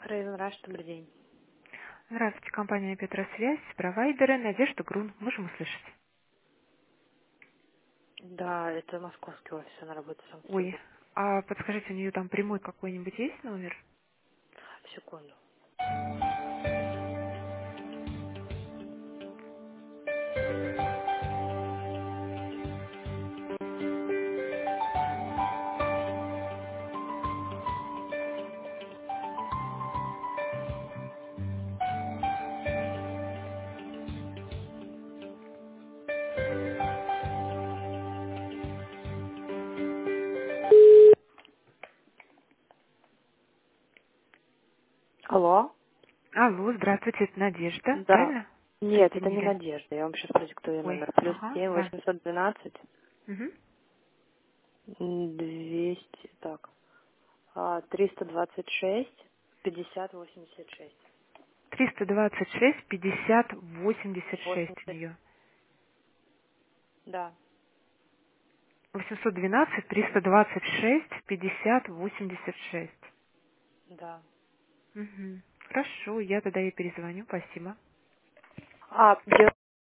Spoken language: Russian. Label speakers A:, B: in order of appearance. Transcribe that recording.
A: Рейвен Раш, добрый день.
B: Здравствуйте, компания Петросвязь, провайдеры, Надежда Грун. Можем услышать?
A: Да, это московский офис, она работает в
B: Ой,
A: Санкт-Петербурге.
B: а подскажите, у нее там прямой какой-нибудь есть номер?
A: Секунду. Алло?
B: Алло, здравствуйте, это Надежда,
A: Да.
B: правильно?
A: Нет, это не
B: Соединили.
A: Надежда. Я вам сейчас продиктую
B: Ой,
A: номер. Плюс
B: ага,
A: 7
B: да.
A: 812
B: Угу.
A: 200, так, 326 50 86.
B: 326 50 86 у
A: 80,
B: нее.
A: да,
B: 812 326 50 86.
A: да.
B: Угу. Хорошо, я тогда ей перезвоню, спасибо.
A: Дело